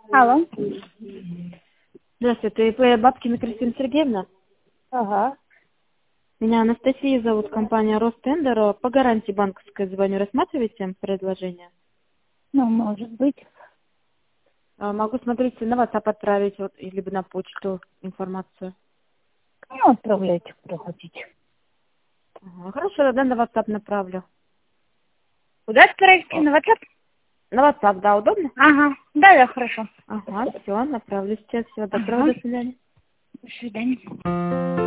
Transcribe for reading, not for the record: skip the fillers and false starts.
Алло. Здравствуйте, ИП Бабкина Кристина Сергеевна. Ага. Меня Анастасия зовут, компания Ростендер. По гарантии банковской звоню. Рассматриваете предложение? Ну, может быть. Могу, смотрите, на WhatsApp отправить, вот, либо на почту информацию. Ну, отправляйте, куда хотите. Ага, хорошо, тогда на WhatsApp направлю. Куда отправить? О, На WhatsApp? на WhatsApp, да, удобно? Ага. Да, хорошо. Ага, все, направлю сейчас. Всего доброго, Ага. до свидания. До свидания.